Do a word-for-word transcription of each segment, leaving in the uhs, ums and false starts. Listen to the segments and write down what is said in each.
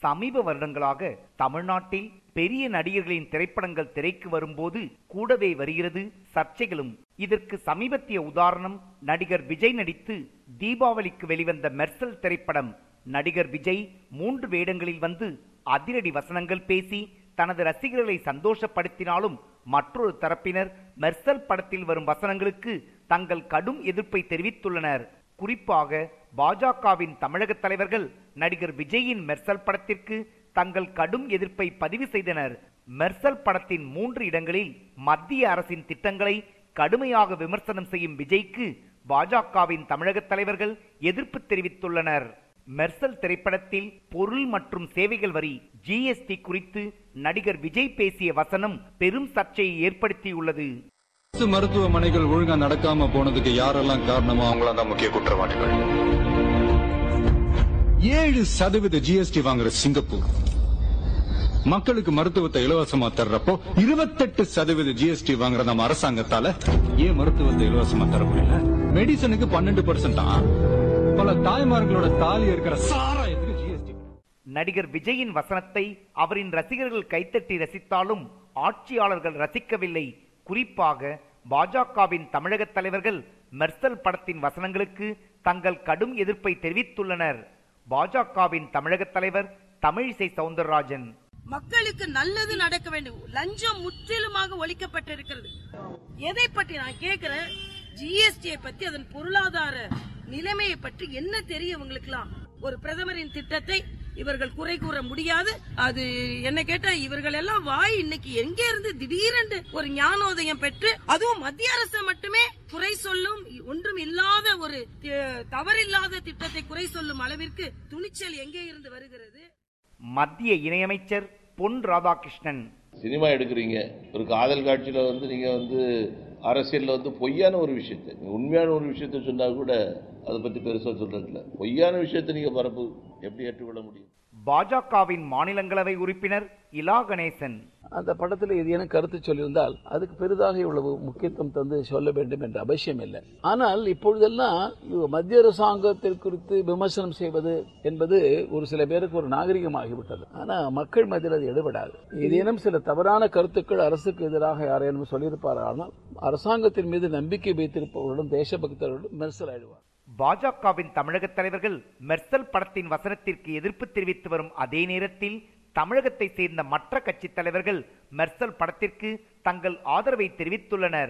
சமீப வருடங்களாக தமிழ்நாட்டில் பெரிய நடிகர்களின் திரைப்படங்கள் திரைக்கு வரும்போது கூடவே வருகிறது சர்ச்சைகளும். இதற்கு சமீபத்திய உதாரணம் நடிகர் விஜய் நடித்து தீபாவளிக்கு வெளிவந்த மெர்சல் திரைப்படம். நடிகர் விஜய் மூன்று வேடங்களில் வந்து அதிரடி வசனங்கள் பேசி தனது ரசிகர்களை சந்தோஷப்படுத்தினாலும் மற்றொரு தரப்பினர் மெர்சல் படத்தில் வரும் வசனங்களுக்கு தங்கள் கடும் எதிர்ப்பை தெரிவித்துள்ளனர். குறிப்பாக பாஜகவின் தமிழக தலைவர்கள் நடிகர் விஜயின் மெர்சல் படத்திற்கு தங்கள் கடும் எதிர்ப்பை பதிவு செய்தனர். மெர்சல் படத்தின் மூன்று இடங்களில் மத்திய அரசின் திட்டங்களை கடுமையாக விமர்சனம் செய்யும் விஜய்க்கு பாஜகவின் தமிழக தலைவர்கள் எதிர்ப்பு தெரிவித்துள்ளனர். மெர்சல் திரைப்படத்தில் பொருள் மற்றும் சேவைகள் வரி ஜிஎஸ்டி குறித்து நடிகர் விஜய் பேசிய வசனம் பெரும் சர்ச்சையை ஏற்படுத்தியுள்ளது. மருத்துவமனைகள் ஒழுங்கா நடக்காம போனதுக்கு யாரெல்லாம் காரணமோ அவங்கள தான் முக்கிய குற்றவாளிகள். ஏழு சதவீத ஜிஎஸ்டி வாங்குற சிங்கப்பூர் மக்களுக்கு மருத்துவத்தை இலவசமா தர்றப்போ இருபத்தெட்டு சதவீத ஜிஎஸ்டி வாங்குற நம்ம அரசாங்கத்தால ஏன் மருத்துவத்தை இலவசமா தர முடியல? மெடிசனுக்கு பன்னெண்டு பர்சன்ட் பல தாய்மார்களோட தாலி இருக்கிற சாராயத்துக்கு ஜிஎஸ்டி. நடிகர் விஜயின் வசனத்தை அவரின் ரசிகர்கள் கைத்தட்டி ரசித்தாலும் ஆட்சியாளர்கள் ரசிக்கவில்லை. குறிப்பாக பாஜகவின் தமிழக தலைவர்கள் மெர்சல் படத்தின் வசனங்களுக்கு தங்கள் கடும் எதிர்ப்பை தெரிவித்துள்ளனர். பாஜகவின் தமிழக தலைவர் தமிழிசை சவுந்தரராஜன், மக்களுக்கு நல்லது நடக்க வேண்டும், லஞ்சம் முற்றிலுமாக ஒழிக்கப்பட்டிருக்கிறது. எதை பற்றி நான் கேட்கிறேன், ஜிஎஸ்டியை பற்றி, அதன் பொருளாதார நிலைமையை பற்றி என்ன தெரியும் உங்களுக்குலாம்? ஒரு பிரதமரின் திட்டத்தை இவர்கள் குறை கூற முடியாது. அது என்ன கேட்டா இவர்கள் எல்லாம் வாய் இன்னைக்கு எங்கே இருந்து திடீரென்று ஒரு ஞானோதயம் பெற்று, அதுவும் மத்திய அரசு மட்டுமே குறை சொல்லும், ஒன்றும் இல்லாத ஒரு தவறில்லாத திட்டத்தை குறை சொல்லும் அளவிற்கு துணிச்சல் எங்கே இருந்து வருகிறது? மத்திய இணையமைச்சர் பொன் ராதாகிருஷ்ணன், சினிமா எடுக்கிறீங்க, ஒரு காதல் காட்சியில வந்து நீங்க வந்து அரசியல்ல வந்து பொய்யான ஒரு விஷயத்தை, உண்மையான ஒரு விஷயத்தை சொன்னா கூட அதை பத்தி பெருசா சொல்றதுல பொய்யான விஷயத்தை நீங்க பரப்பு எப்படி ஏற்றுக்கொள்ள முடியும்? பாஜகவின் மாநிலங்களவை உறுப்பினர் இலா கணேசன், அந்த படத்தில் ஏதேனும் கருத்து சொல்லியிருந்தால் அதுக்கு பெரிதாக இவ்வளவு முக்கியத்துவம் தந்து சொல்ல வேண்டும் என்ற அவசியம் இல்லை. ஆனால் இப்பொழுதெல்லாம் மத்திய அரசாங்கத்தில் குறித்து விமர்சனம் செய்வது என்பது ஒரு சில பேருக்கு ஒரு நாகரிகமாகிவிட்டது. ஆனால் மக்கள் மத்தியில் அது எடுபடாது. ஏதேனும் சில தவறான கருத்துக்கள் அரசுக்கு எதிராக யாரேனும் சொல்லியிருப்பார்கள், ஆனால் அரசாங்கத்தின் மீது நம்பிக்கை வைத்திருப்பவர்களும் தேசபக்தர்களும் மெர்சல் ஆயிடுவார். பாஜகவின் தமிழக தலைவர்கள் மெர்சல் படத்தின் வசனத்திற்கு எதிர்ப்பு தெரிவித்து வரும் அதே நேரத்தில் தமிழகத்தை சேர்ந்த மற்ற கட்சி தலைவர்கள் மெர்சல் படத்திற்கு தங்கள் ஆதரவை தெரிவித்துள்ளனர்.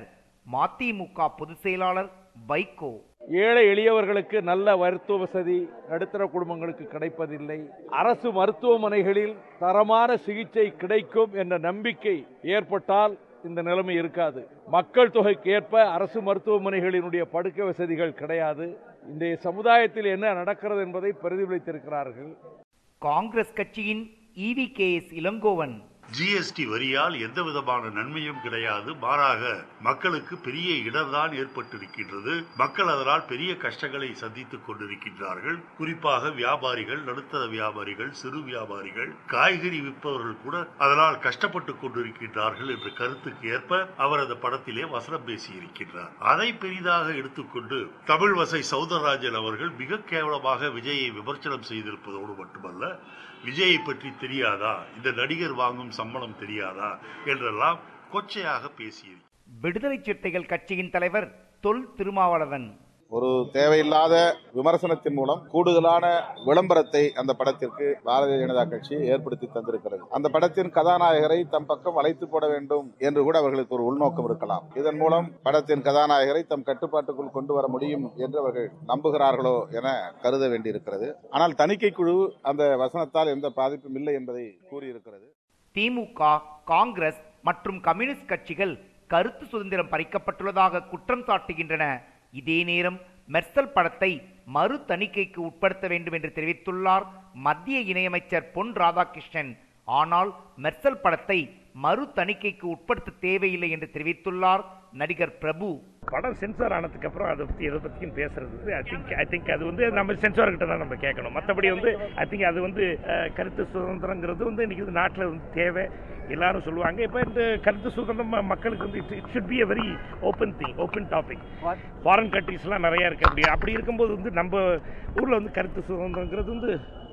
மதிமுக பொதுச் செயலாளர் வைகோ, ஏழை எளியவர்களுக்கு நல்ல மருத்துவ வசதி நடுத்தர குடும்பங்களுக்கு கிடைப்பதில்லை. அரசு மருத்துவமனைகளில் தரமான சிகிச்சை கிடைக்கும் என்ற நம்பிக்கை ஏற்பட்டால் இந்த நிலைமை இருக்காது. மக்கள் தொகைக்கு ஏற்ப அரசு மருத்துவமனைகளினுடைய படுக்கை வசதிகள் கிடையாது. இந்த சமுதாயத்தில் என்ன நடக்கிறது என்பதை பிரதிபலித்திருக்கிறார்கள். காங்கிரஸ் கட்சியின் E V K S Elangovan, GST வரியால் எந்த விதமான நன்மையும் கிடையாது, மாறாக மக்களுக்கு பெரிய இடர்தான் ஏற்பட்டிருக்கின்றது. மக்கள் அதனால் பெரிய கஷ்டங்களை சந்தித்துக் கொண்டிருக்கின்றார்கள். குறிப்பாக வியாபாரிகள், நடுத்தர வியாபாரிகள், சிறு வியாபாரிகள், காய்கறி விற்பவர்கள் கூட அதனால் கஷ்டப்பட்டுக் கொண்டிருக்கின்றார்கள் என்ற கருத்துக்கு ஏற்ப அவர் அந்த படத்திலே வசனம் பேசியிருக்கின்றார். அதை பெரிதாக எடுத்துக்கொண்டு தமிழ்வசை சவுந்தரராஜன் அவர்கள் மிக கேவலமாக விஜயை விமர்சனம் செய்திருப்பதோடு மட்டுமல்ல, விஜயை பற்றி தெரியாதா, இந்த நடிகர் வாங்கும் சம்பளம் தெரியாதா என்றெல்லாம் கொச்சையாக பேசியது. விடுதலை சிறுத்தைகள் கட்சியின் தலைவர் தொல் திருமாவளவன், ஒரு தேவையில்லாத விமர்சனத்தின் மூலம் கூடுதலான விளம்பரத்தை அந்த படத்திற்கு பாரதிய ஜனதா கட்சி ஏற்படுத்தி தந்திருக்கிறது. அந்த படத்தின் கதாநாயகரை தம் பக்கம் வளைத்து போட வேண்டும் என்று கூட அவர்களுக்கு ஒரு உள்நோக்கம் இருக்கலாம். இதன் மூலம் படத்தின் கதாநாயகரை தம் கட்டுப்பாட்டுக்குள் கொண்டு வர முடியும் என்று அவர்கள் நம்புகிறார்களோ என கருத வேண்டியிருக்கிறது. ஆனால் தணிக்கை குழு அந்த வசனத்தால் எந்த பாதிப்பும் இல்லை என்பதை கூறியிருக்கிறது. திமுக, காங்கிரஸ் மற்றும் கம்யூனிஸ்ட் கட்சிகள் கருத்து சுதந்திரம் பறிக்கப்பட்டுள்ளதாக குற்றம் சாட்டுகின்றன. இதே நேரம் மெர்சல் படத்தை மறு தணிக்கைக்கு உட்படுத்த வேண்டும் என்று தெரிவித்துள்ளார் மத்திய இணையமைச்சர் பொன் ராதாகிருஷ்ணன். ஆனால் மெர்சல் படத்தை மறு தணிக்கைக்கு உட்படுத்த தேவையில்லை என்று தெரிவித்துள்ளார் நடிகர் பிரபு. படம் சென்சார் ஆனதுக்கு அப்புறம் அதை பற்றி எதை பற்றியும் பேசுறது ஐ திங்க் ஐ திங்க் அது வந்து நம்ம சென்சார் கிட்ட தான் நம்ம கேட்கணும். மற்றபடி வந்து ஐ திங்க் அது வந்து கருத்து சுதந்திரங்கிறது வந்து இன்னைக்கு வந்து நாட்டில் வந்து தேவை. எல்லாரும் சொல்லுவாங்க இப்போ இந்த கருத்து சுதந்திரம் மக்களுக்கு வந்து it should be a very open thing, open topic. Foreign கண்ட்ரீஸ்லாம் நிறையா இருக்குது. அப்படி அப்படி இருக்கும்போது வந்து நம்ம ஊரில் வந்து கருத்து சுதந்திரங்கிறது வந்து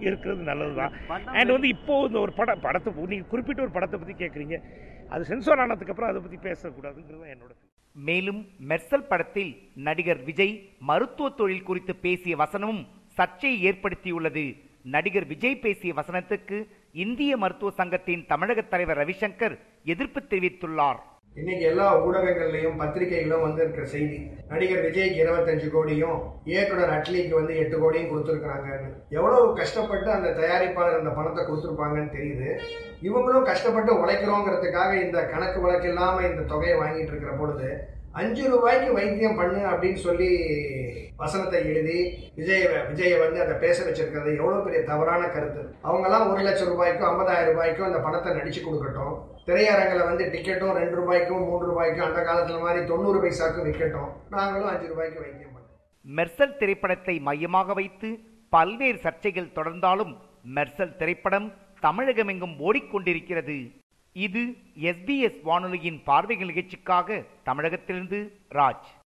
இருக்கிறது நல்லதுதான். அண்ட் வந்து இப்போ இந்த ஒரு படம் படத்தை நீங்க குறிப்பிட்ட ஒரு படத்தை பத்தி கேட்குறீங்க, அது சென்சார் ஆனதுக்கு அப்புறம் அதை பத்தி பேசக்கூடாதுங்கிறது என்னோட. மேலும் மெர்சல் படத்தில் நடிகர் விஜய் மருத்துவ தொழில் குறித்து பேசிய வசனமும் சர்ச்சையை ஏற்படுத்தியுள்ளது. நடிகர் விஜய் பேசிய வசனத்துக்கு இந்திய மருத்துவ சங்கத்தின் தமிழக தலைவர் ரவிசங்கர் எதிர்ப்பு தெரிவித்துள்ளார். இன்னைக்கு எல்லா ஊடகங்கள்லயும் பத்திரிகைகளும் வந்து இருக்கிற செய்தி, நடிகர் விஜய்க்கு இருபத்தஞ்சு கோடியும் இயக்குனர் அட்லிக்கு வந்து எட்டு கோடியும் கொடுத்துருக்காங்கன்னு. எவ்வளவு கஷ்டப்பட்டு அந்த தயாரிப்பாளர் அந்த பணத்தை கொடுத்துருப்பாங்கன்னு தெரியுது. இவங்களும் கஷ்டப்பட்டு உழைக்கிறோங்கிறதுக்காக இந்த கணக்கு வழக்கு இல்லாம இந்த தொகையை வாங்கிட்டு இருக்கிற பொழுது அஞ்சு ரூபாய்க்கு வைத்தியம் பண்ணு அப்படின்னு சொல்லி வசனத்தை எழுதி விஜய விஜயை வந்து அதை பேச வச்சிருக்கிறது எவ்வளவு பெரிய தவறான கருத்து. அவங்க எல்லாம் ஒரு லட்சம் ரூபாய்க்கும் ஐம்பதாயிரம் ரூபாய்க்கும் அந்த பணத்தை நடிச்சு கொடுக்கட்டும். திரையரங்கில் வந்து டிக்கெட்டும் ரெண்டு ரூபாய்க்கும் மூன்று ரூபாய்க்கும் அந்த காலத்துல மாதிரி தொண்ணூறு பைசாக்கும் விற்கட்டும். நாங்களும் அஞ்சு ரூபாய்க்கு வைத்தியம் பண்ணோம். மெர்சல் திரைப்படத்தை மையமாக வைத்து பல்வேறு சர்ச்சைகள் தொடர்ந்தாலும் மெர்சல் திரைப்படம் தமிழகமெங்கும் ஓடிக்கொண்டிருக்கிறது. இது எஸ் பி எஸ் வானொலியின் பார்வைகள் நிகழ்ச்சிக்காக தமிழகத்திலிருந்து ராஜ்.